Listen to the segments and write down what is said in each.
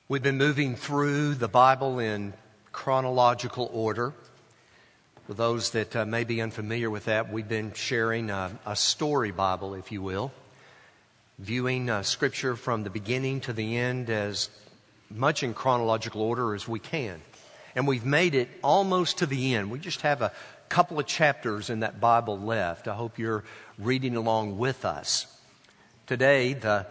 We've been moving through the Bible in chronological order. For those that may be unfamiliar with that, we've been sharing a story Bible, if you will, viewing Scripture from the beginning to the end as much in chronological order as we can. And we've made it almost to the end. We just have a couple of chapters in that Bible left. I hope you're reading along with us. Today, the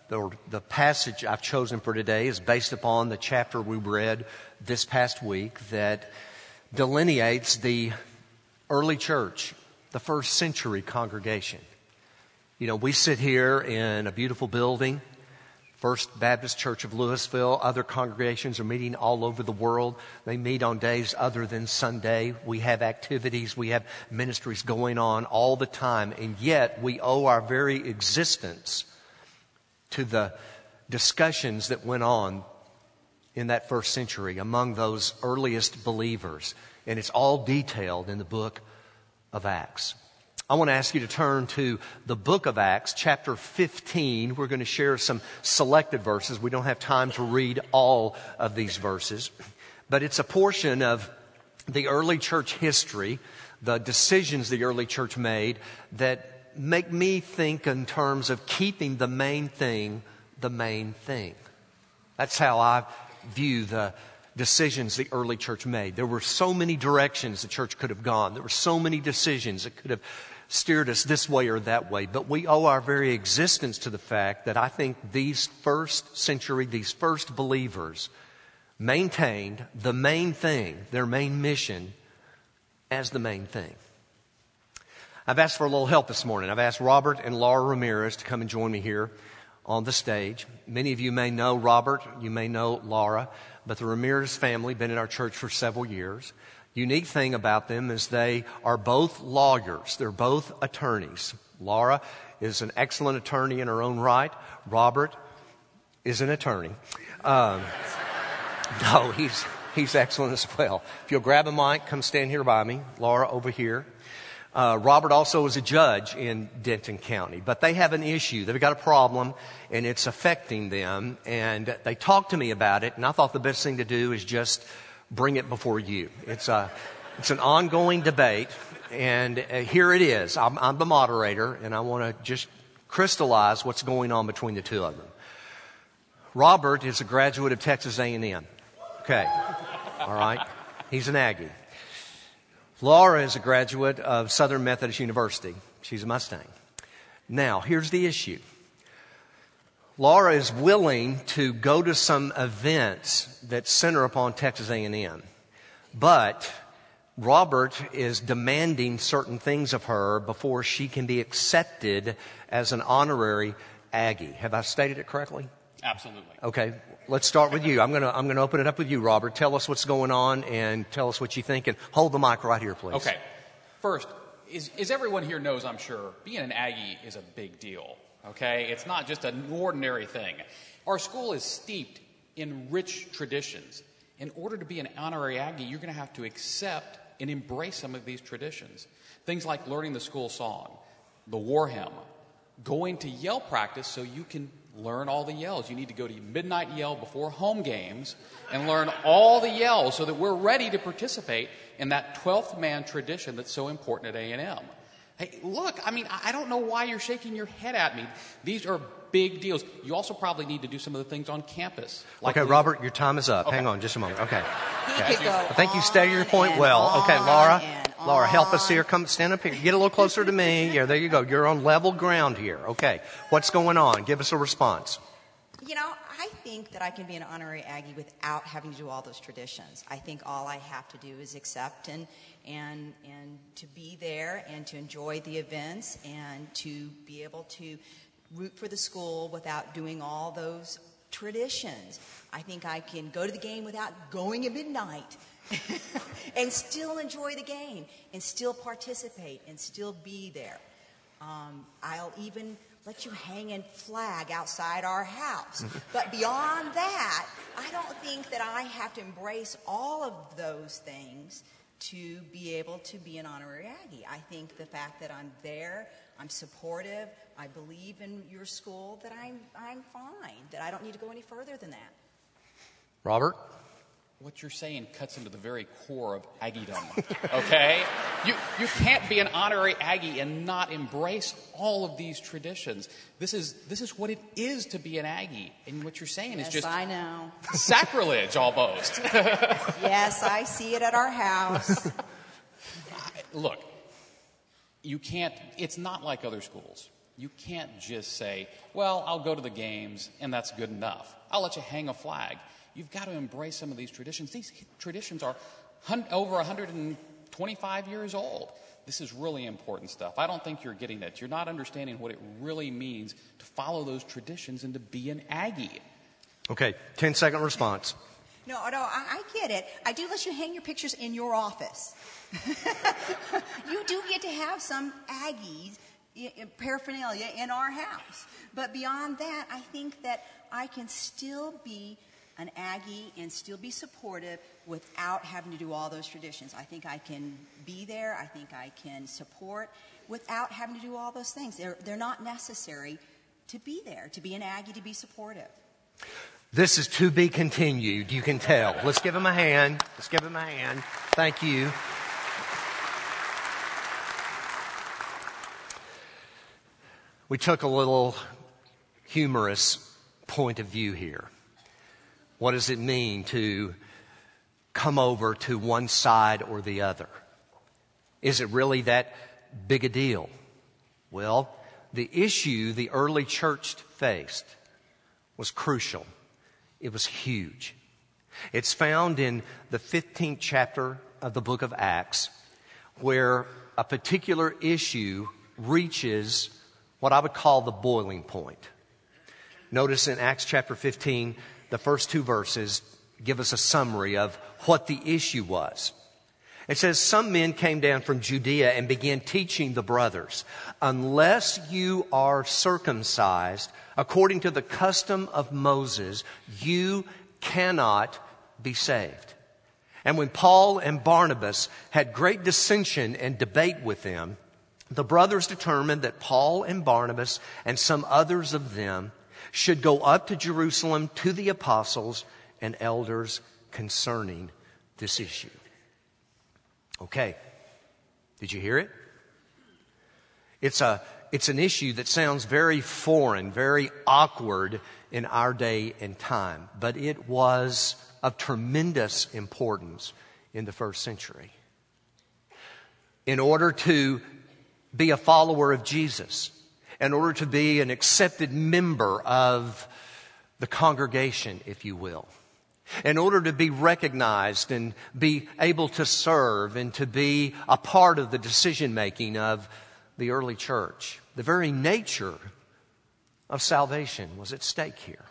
passage I've chosen for today is based upon the chapter we read this past week that delineates the early church, the first century congregation. You know, we sit here in a beautiful building, First Baptist Church of Louisville. Other congregations are meeting all over the world. They meet on days other than Sunday. We have activities, we have ministries going on all the time, and yet we owe our very existence to the discussions that went on in that first century among those earliest believers. And it's all detailed in the book of Acts. I want to ask you to turn to the book of Acts, chapter 15. We're going to share some selected verses. We don't have time to read all of these verses, but it's a portion of the early church history, the decisions the early church made that make me think in terms of keeping the main thing the main thing. That's how I view the decisions the early church made. There were so many directions the church could have gone. There were so many decisions that could have steered us this way or that way. But we owe our very existence to the fact that I think these first century, these first believers maintained the main thing, their main mission, as the main thing. I've asked for a little help this morning. I've asked Robert and Laura Ramirez to come and join me here on the stage. Many of you may know Robert, you may know Laura, but the Ramirez family been in our church for several years. Unique thing about them is they are both lawyers. They're both attorneys. Laura is an excellent attorney in her own right. Robert is an attorney. No, he's excellent as well. If you'll grab a mic, come stand here by me. Laura over here. Robert also is a judge in Denton County, but they have an issue. They've got a problem, and it's affecting them, and they talked to me about it, and I thought the best thing to do is just bring it before you. It's an ongoing debate, and here it is. I'm the moderator, and I want to just crystallize what's going on between the two of them. Robert is a graduate of Texas A&M. Okay. All right. He's an Aggie. Laura is a graduate of Southern Methodist University. She's a Mustang. Now, here's the issue. Laura is willing to go to some events that center upon Texas A&M, but Robert is demanding certain things of her before she can be accepted as an honorary Aggie. Have I stated it correctly? Absolutely. Okay. Let's start with you. I'm going to open it up with you, Robert. Tell us what's going on and tell us what you think. And hold the mic right here, please. Okay. First, as everyone here knows, I'm sure, being an Aggie is a big deal. Okay? It's not just an ordinary thing. Our school is steeped in rich traditions. In order to be an honorary Aggie, you're going to have to accept and embrace some of these traditions. Things like learning the school song, the war hymn, going to yell practice so you can learn all the yells. You need to go to midnight yell before home games and learn all the yells so that we're ready to participate in that 12th man tradition that's so important at A&M. Hey, look, I don't know why you're shaking your head at me. These are big deals. You also probably need to do some of the things on campus. Okay, Robert, your time is up. Okay. Hang on just a moment. Okay. He could go I think you on stated your point well. and Okay, on Laura. and Laura, help us on. here. Come stand up here. Get a little closer to me. Yeah, there you go. You're on level ground here. Okay. What's going on? Give us a response. You know, I think that I can be an honorary Aggie without having to do all those traditions. I think all I have to do is accept and to be there and to enjoy the events and to be able to root for the school without doing all those traditions. I think I can go to the game without going at midnight and still enjoy the game and still participate and still be there. I'll even let you hang a flag outside our house. But beyond that, I don't think that I have to embrace all of those things to be able to be an honorary Aggie. I think the fact that I'm there, I'm supportive, I believe in your school, that I'm fine, that I don't need to go any further than that. Robert? What you're saying cuts into the very core of Aggiedom, okay? You can't be an honorary Aggie and not embrace all of these traditions. This is what it is to be an Aggie. And what you're saying is just... I know. Sacrilege, almost. Yes, I see it at our house. Look, you can't... It's not like other schools. You can't just say, well, I'll go to the games, and that's good enough. I'll let you hang a flag. You've got to embrace some of these traditions. These traditions are over 125 years old. This is really important stuff. I don't think you're getting it. You're not understanding what it really means to follow those traditions and to be an Aggie. Okay, 10-second response. No, I get it. I do let you hang your pictures in your office. You do get to have some Aggies paraphernalia in our house. But beyond that, I think that I can still be an Aggie and still be supportive without having to do all those traditions. I think I can be there. I think I can support without having to do all those things. They're not necessary to be there, to be an Aggie, to be supportive. This is to be continued, you can tell. Let's give him a hand. Let's give him a hand. Thank you. We took a little humorous point of view here. What does it mean to come over to one side or the other? Is it really that big a deal? Well, the issue the early church faced was crucial. It was huge. It's found in the 15th chapter of the book of Acts, where a particular issue reaches what I would call the boiling point. Notice in Acts chapter 15, the first two verses give us a summary of what the issue was. It says, some men came down from Judea and began teaching the brothers, unless you are circumcised according to the custom of Moses, you cannot be saved. And when Paul and Barnabas had great dissension and debate with them, the brothers determined that Paul and Barnabas and some others of them should go up to Jerusalem to the apostles and elders concerning this issue. Okay. Did you hear it? It's an issue that sounds very foreign, very awkward in our day and time, but it was of tremendous importance in the first century. In order to be a follower of Jesus, in order to be an accepted member of the congregation, if you will, in order to be recognized and be able to serve and to be a part of the decision-making of the early church, the very nature of salvation was at stake here.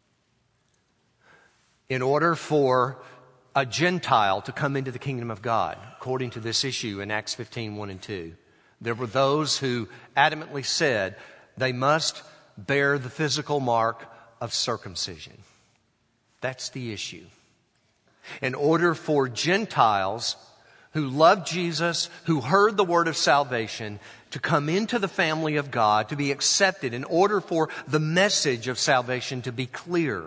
In order for a Gentile to come into the kingdom of God, according to this issue in Acts 15, 1 and 2, there were those who adamantly said they must bear the physical mark of circumcision. That's the issue. In order for Gentiles who loved Jesus, who heard the word of salvation, to come into the family of God, to be accepted, in order for the message of salvation to be clear,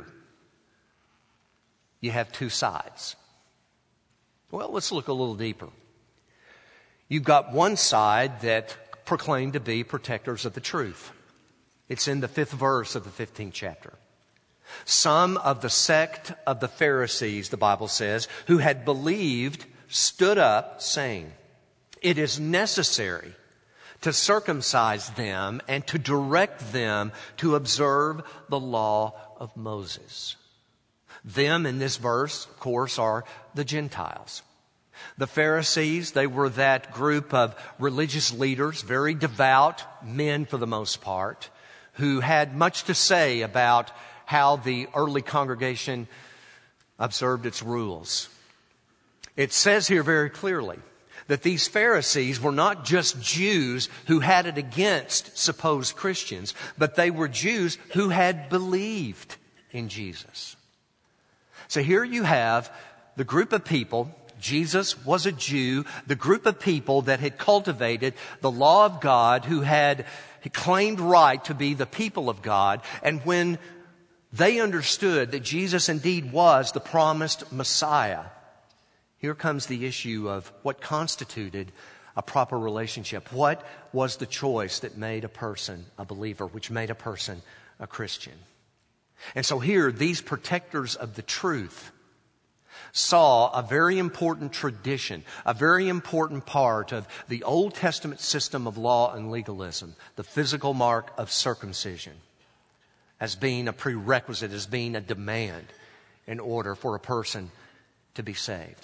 you have two sides. Well, let's look a little deeper. You've got one side that proclaim to be protectors of the truth. It's in the 5th verse of the 15th chapter. Some of the sect of the Pharisees, the Bible says, who had believed, stood up saying, it is necessary to circumcise them and to direct them to observe the law of Moses. Them in this verse, of course, are the Gentiles. The Pharisees, they were that group of religious leaders, very devout men for the most part, who had much to say about how the early congregation observed its rules. It says here very clearly that these Pharisees were not just Jews who had it against supposed Christians, but they were Jews who had believed in Jesus. So here you have the group of people. Jesus was a Jew, the group of people that had cultivated the law of God, who had claimed right to be the people of God. And when They understood that Jesus indeed was the promised Messiah. Here comes the issue of what constituted a proper relationship. What was the choice that made a person a believer, which made a person a Christian? And so here, these protectors of the truth saw a very important tradition, a very important part of the Old Testament system of law and legalism, the physical mark of circumcision, as being a prerequisite, as being a demand in order for a person to be saved.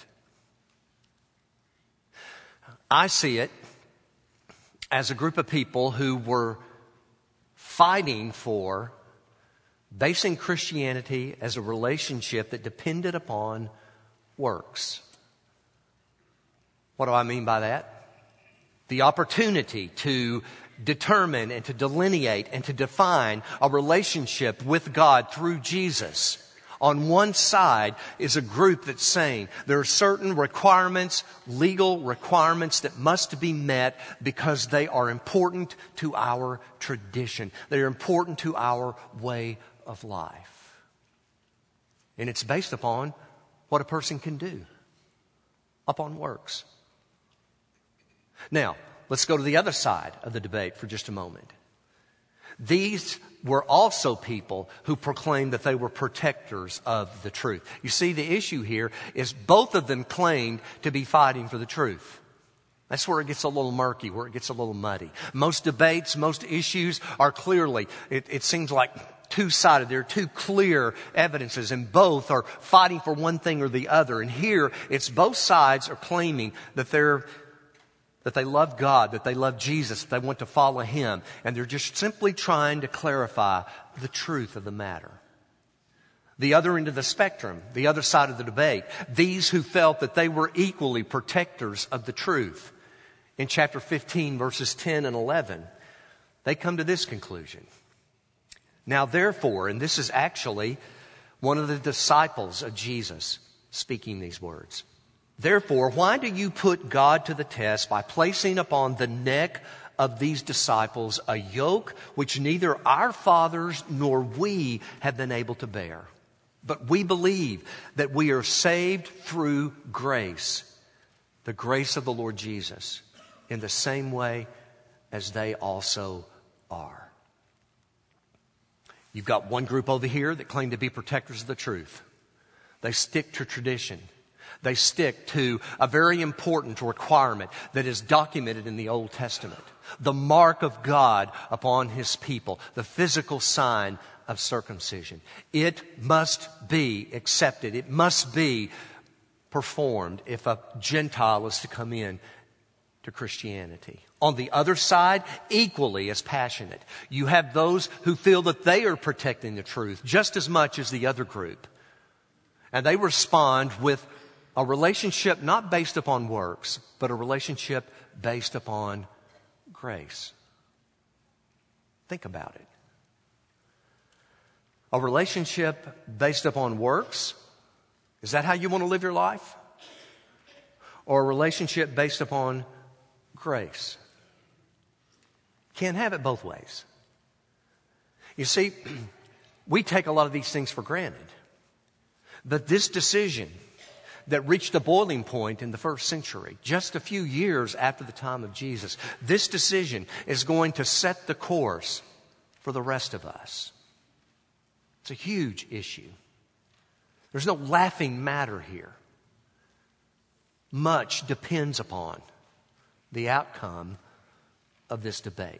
I see it as a group of people who were fighting for basing Christianity as a relationship that depended upon works. What do I mean by that? The opportunity to determine and to delineate and to define a relationship with God through Jesus. On one side is a group that's saying there are certain requirements, legal requirements that must be met because they are important to our tradition. They are important to our way of life. And it's based upon what a person can do, upon works. Now, let's go to the other side of the debate for just a moment. These were also people who proclaimed that they were protectors of the truth. You see, the issue here is both of them claimed to be fighting for the truth. That's where it gets a little murky, where it gets a little muddy. Most debates, most issues are clearly, it seems like two-sided. There are two clear evidences, and both are fighting for one thing or the other. And here, it's both sides are claiming that they love God, that they love Jesus, that they want to follow Him. And they're just simply trying to clarify the truth of the matter. The other end of the spectrum, the other side of the debate, these who felt that they were equally protectors of the truth. In chapter 15, verses 10 and 11, they come to this conclusion. Now therefore, and this is actually one of the disciples of Jesus speaking these words. Therefore, why do you put God to the test by placing upon the neck of these disciples a yoke which neither our fathers nor we have been able to bear? But we believe that we are saved through grace, the grace of the Lord Jesus, in the same way as they also are. You've got one group over here that claim to be protectors of the truth. They stick to tradition. They stick to a very important requirement that is documented in the Old Testament. The mark of God upon His people, the physical sign of circumcision. It must be accepted. It must be performed if a Gentile is to come in to Christianity. On the other side, equally as passionate, you have those who feel that they are protecting the truth just as much as the other group. And they respond with a relationship not based upon works, but a relationship based upon grace. Think about it. A relationship based upon works, is that how you want to live your life? Or a relationship based upon grace? Can't have it both ways. You see, we take a lot of these things for granted. But this decision that reached a boiling point in the first century, just a few years after the time of Jesus, this decision is going to set the course for the rest of us. It's a huge issue. There's no laughing matter here. Much depends upon the outcome of this debate.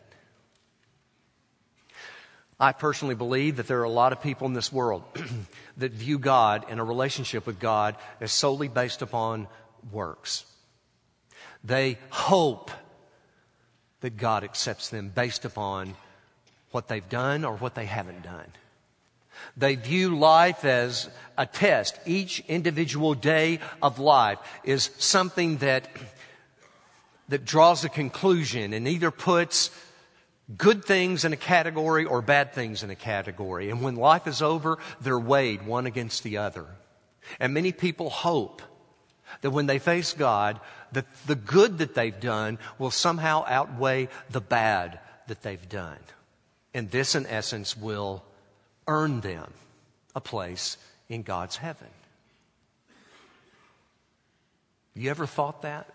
I personally believe that there are a lot of people in this world that view God and a relationship with God as solely based upon works. They hope that God accepts them based upon what they've done or what they haven't done. They view life as a test. Each individual day of life is something that draws a conclusion and either puts good things in a category or bad things in a category. And when life is over, they're weighed one against the other. And many people hope that when they face God, that the good that they've done will somehow outweigh the bad that they've done. And this, in essence, will earn them a place in God's heaven. You ever thought that?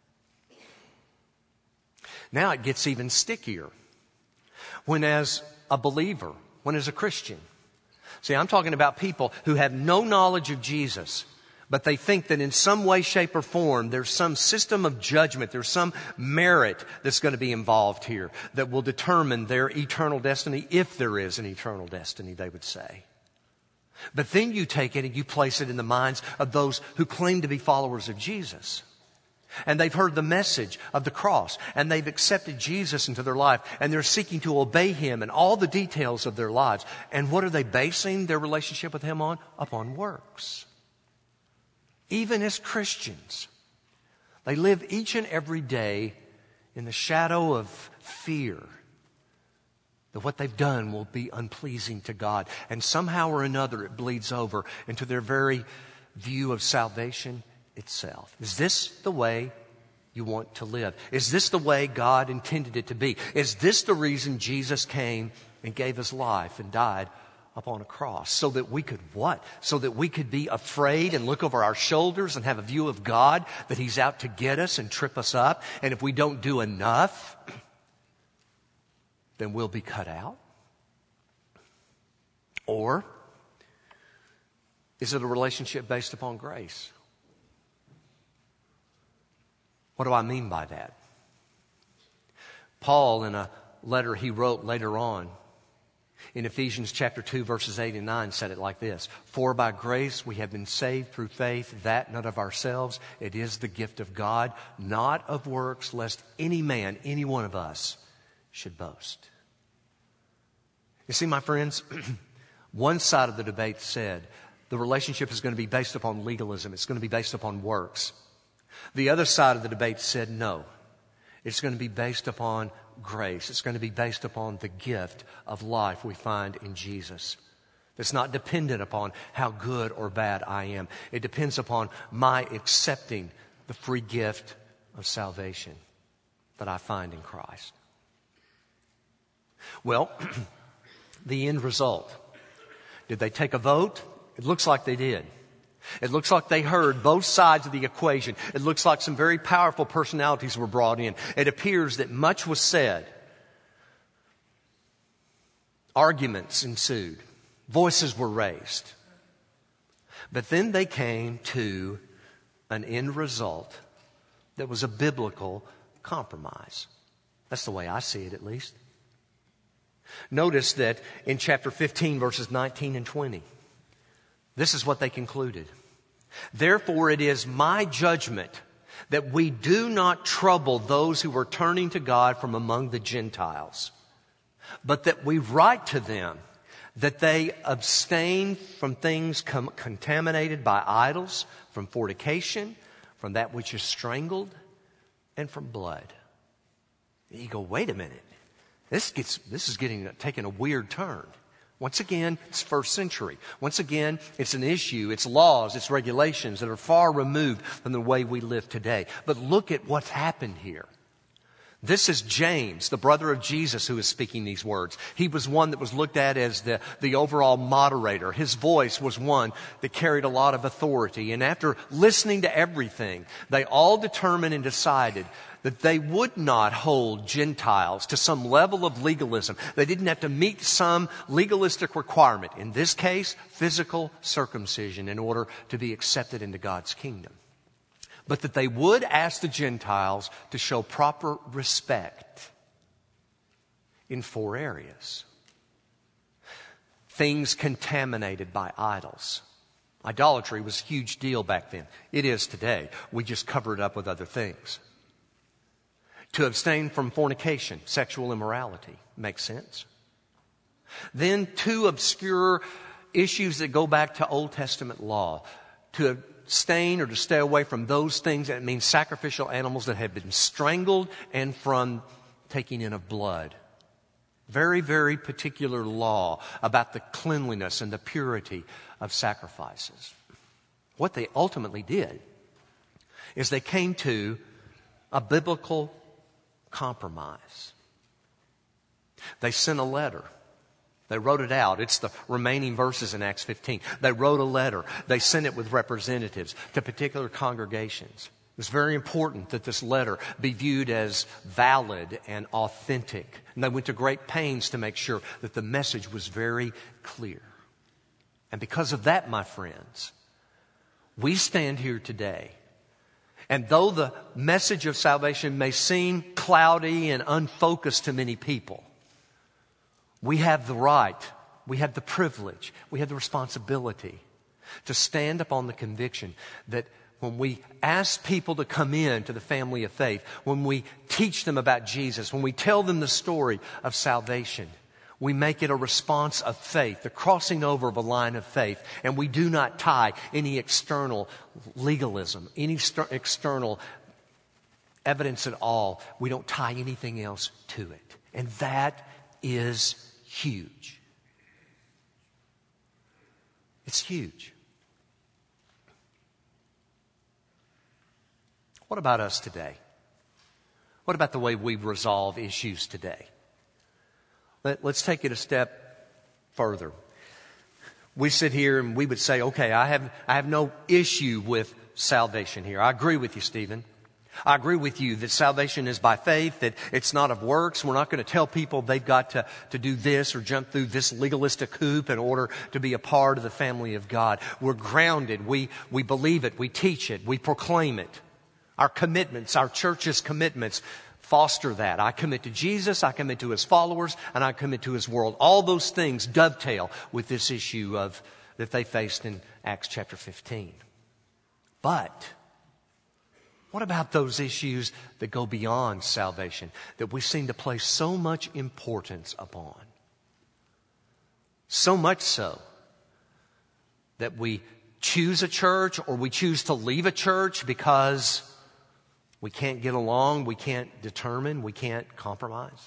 Now it gets even stickier. When as a believer, when as a Christian, see, I'm talking about people who have no knowledge of Jesus, but they think that in some way, shape, or form, there's some system of judgment, there's some merit that's going to be involved here that will determine their eternal destiny, if there is an eternal destiny, they would say. But then you take it and you place it in the minds of those who claim to be followers of Jesus. And they've heard the message of the cross, and they've accepted Jesus into their life, and they're seeking to obey Him in all the details of their lives. And what are they basing their relationship with Him on? Upon works. Even as Christians, they live each and every day in the shadow of fear that what they've done will be unpleasing to God. And somehow or another it bleeds over into their very view of salvation itself. Is this the way you want to live? Is this the way God intended it to be? Is this the reason Jesus came and gave His life and died upon a cross? So that we could what? So that we could be afraid and look over our shoulders and have a view of God that He's out to get us and trip us up. And if we don't do enough, then we'll be cut out? Or is it a relationship based upon grace? What do I mean by that? Paul, in a letter he wrote later on, in Ephesians chapter 2, verses 8 and 9, said it like this: "For by grace we have been saved through faith, that not of ourselves, it is the gift of God, not of works, lest any man, any one of us, should boast." You see, my friends, one side of the debate said the relationship is going to be based upon legalism. It's going to be based upon works. The other side of the debate said no. It's going to be based upon grace. It's going to be based upon the gift of life we find in Jesus. It's not dependent upon how good or bad I am. It depends upon my accepting the free gift of salvation that I find in Christ. Well, the end result. Did they take a vote? It looks like they did. It looks like they heard both sides of the equation. It looks like some very powerful personalities were brought in. It appears that much was said. Arguments ensued. Voices were raised. But then they came to an end result that was a biblical compromise. That's the way I see it, at least. Notice that in chapter 15, verses 19 and 20, this is what they concluded. "Therefore it is my judgment that we do not trouble those who are turning to God from among the Gentiles, but that we write to them that they abstain from things contaminated by idols, from fornication, from that which is strangled, and from blood." You go, wait a minute. This is taking a weird turn. Once again, it's first century. Once again, it's an issue, it's laws, it's regulations that are far removed from the way we live today. But look at what's happened here. This is James, the brother of Jesus, who is speaking these words. He was one that was looked at as the overall moderator. His voice was one that carried a lot of authority. And after listening to everything, they all determined and decided that they would not hold Gentiles to some level of legalism. They didn't have to meet some legalistic requirement. In this case, physical circumcision in order to be accepted into God's kingdom. But that they would ask the Gentiles to show proper respect in 4 areas. Things contaminated by idols. Idolatry was a huge deal back then. It is today. We just cover it up with other things. To abstain from fornication, sexual immorality. Makes sense. Then 2 obscure issues that go back to Old Testament law. To abstain or to stay away from those things, that means sacrificial animals that have been strangled, and from taking in of blood. Very, very particular law about the cleanliness and the purity of sacrifices. What they ultimately did is they came to a biblical compromise. They sent a letter. They wrote it out. It's the remaining verses in Acts 15. They wrote a letter. They sent it with representatives to particular congregations. It was very important that this letter be viewed as valid and authentic. And they went to great pains to make sure that the message was very clear. And because of that, my friends, we stand here today. And though the message of salvation may seem cloudy and unfocused to many people, we have the right, we have the privilege, we have the responsibility to stand upon the conviction that when we ask people to come in to the family of faith, when we teach them about Jesus, when we tell them the story of salvation, we make it a response of faith, the crossing over of a line of faith, and we do not tie any external legalism, any external evidence at all. We don't tie anything else to it. And that is huge. It's huge. What about us today? What about the way we resolve issues today? Let's take it a step further. We sit here and we would say, okay, I have no issue with salvation here. I agree with you, Stephen. I agree with you that salvation is by faith, that it's not of works. We're not going to tell people they've got to do this or jump through this legalistic hoop in order to be a part of the family of God. We're grounded. We believe it. We teach it. We proclaim it. Our commitments, our church's commitments, foster that. I commit to Jesus, I commit to His followers, and I commit to His world. All those things dovetail with this issue that they faced in Acts chapter 15. But what about those issues that go beyond salvation, that we seem to place so much importance upon? So much so that we choose a church or we choose to leave a church because we can't get along, we can't determine, we can't compromise.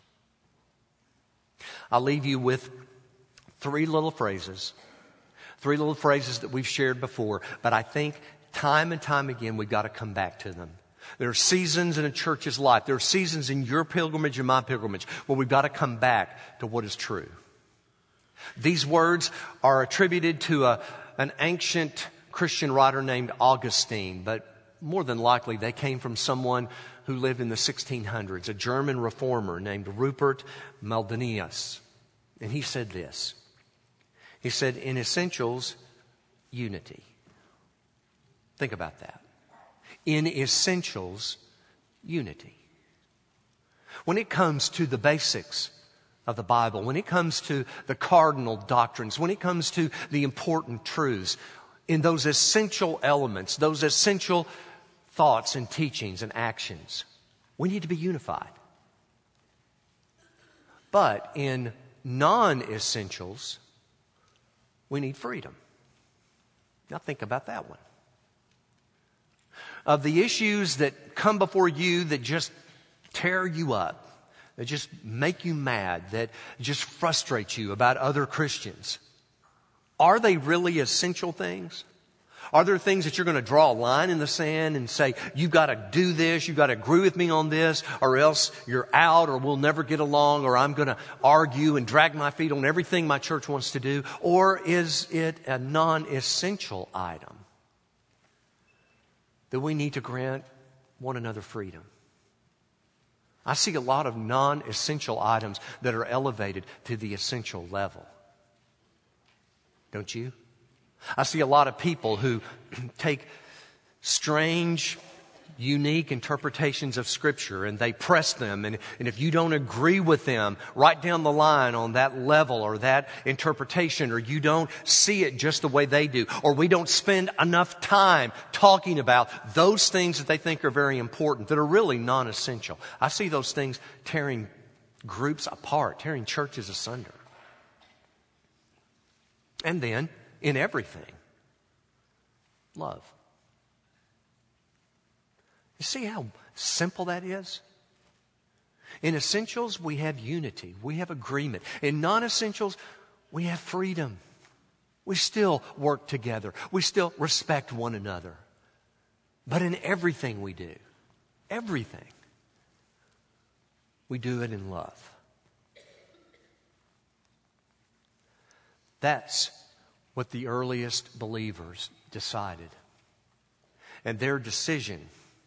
I'll leave you with three little phrases that we've shared before, but I think time and time again we've got to come back to them. There are seasons in a church's life, there are seasons in your pilgrimage and my pilgrimage where we've got to come back to what is true. These words are attributed to an ancient Christian writer named Augustine, but more than likely they came from someone who lived in the 1600s, a German reformer named Rupert Maldenius. And he said this. He said, in essentials, unity. Think about that. In essentials, unity. When it comes to the basics of the Bible, when it comes to the cardinal doctrines, when it comes to the important truths, in those essential elements, those essential thoughts and teachings and actions, we need to be unified. But in non-essentials, we need freedom. Now think about that one. Of the issues that come before you that just tear you up, that just make you mad, that just frustrate you about other Christians, are they really essential things? Are there things that you're going to draw a line in the sand and say, you've got to do this, you've got to agree with me on this, or else you're out, or we'll never get along, or I'm going to argue and drag my feet on everything my church wants to do? Or is it a non-essential item that we need to grant one another freedom? I see a lot of non-essential items that are elevated to the essential level. Don't you? I see a lot of people who take strange, unique interpretations of Scripture and they press them. And if you don't agree with them right down the line on that level or that interpretation, or you don't see it just the way they do, or we don't spend enough time talking about those things that they think are very important, that are really non-essential, I see those things tearing groups apart, tearing churches asunder. And then, in everything, love. You see how simple that is? In essentials, we have unity. We have agreement. In non-essentials, we have freedom. We still work together. We still respect one another. But in everything we do, everything, we do it in love. That's what the earliest believers decided. And their decision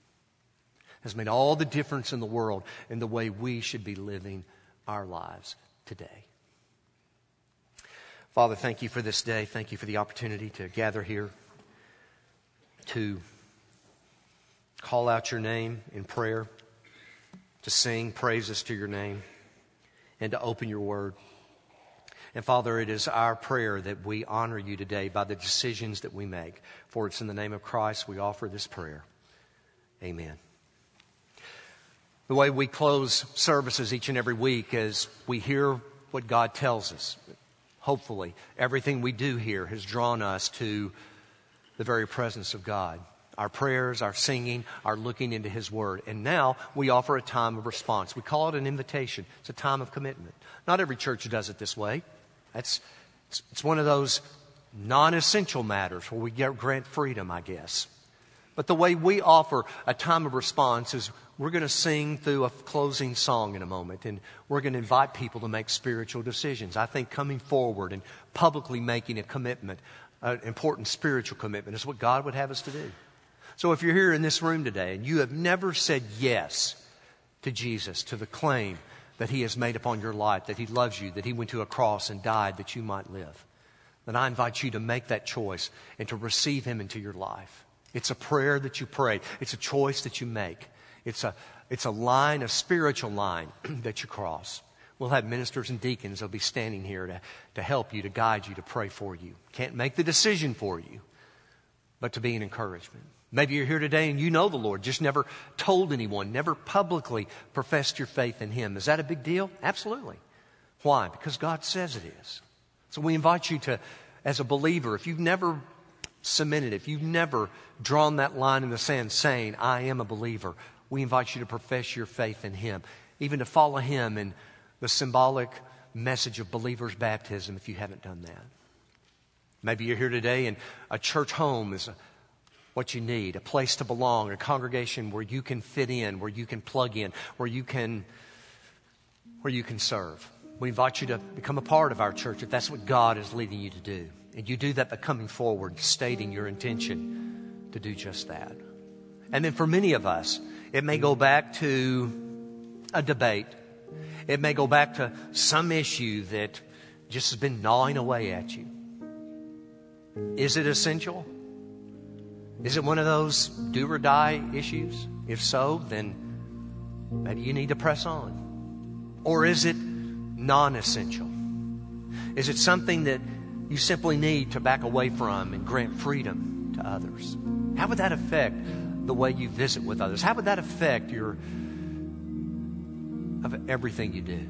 has made all the difference in the world in the way we should be living our lives today. Father, thank you for this day. Thank you for the opportunity to gather here, to call out your name in prayer, to sing praises to your name, and to open your word. And Father, it is our prayer that we honor you today by the decisions that we make. For it's in the name of Christ we offer this prayer. Amen. The way we close services each and every week is we hear what God tells us. Hopefully, everything we do here has drawn us to the very presence of God. Our prayers, our singing, our looking into His Word. And now we offer a time of response. We call it an invitation. It's a time of commitment. Not every church does it this way. It's one of those non-essential matters where we grant freedom, I guess. But the way we offer a time of response is we're going to sing through a closing song in a moment, and we're going to invite people to make spiritual decisions. I think coming forward and publicly making a commitment, an important spiritual commitment, is what God would have us to do. So if you're here in this room today and you have never said yes to Jesus, to the claim that He has made upon your life, that He loves you, that He went to a cross and died that you might live, then I invite you to make that choice and to receive Him into your life. It's a prayer that you pray. It's a choice that you make. It's a line, a spiritual line that you cross. We'll have ministers and deacons that'll be standing here to help you, to guide you, to pray for you. Can't make the decision for you, but to be an encouragement. Maybe you're here today and you know the Lord, just never told anyone, never publicly professed your faith in Him. Is that a big deal? Absolutely. Why? Because God says it is. So we invite you to, as a believer, if you've never cemented, if you've never drawn that line in the sand saying, I am a believer, we invite you to profess your faith in Him, even to follow Him in the symbolic message of believer's baptism if you haven't done that. Maybe you're here today and a church home is what you need, a place to belong, a congregation where you can fit in, where you can plug in, where you can serve. We invite you to become a part of our church if that's what God is leading you to do. And you do that by coming forward, stating your intention to do just that. And then for many of us, it may go back to a debate. It may go back to some issue that just has been gnawing away at you. Is it essential? Is it one of those do or die issues? If so, then maybe you need to press on. Or is it non-essential? Is it something that you simply need to back away from and grant freedom to others? How would that affect the way you visit with others? How would that affect everything you do?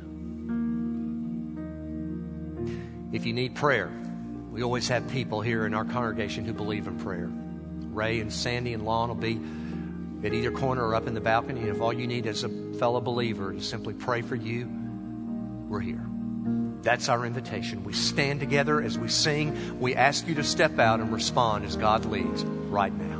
If you need prayer, we always have people here in our congregation who believe in prayer. Ray and Sandy and Lon will be at either corner or up in the balcony. And if all you need is a fellow believer to simply pray for you, we're here. That's our invitation. We stand together as we sing. We ask you to step out and respond as God leads right now.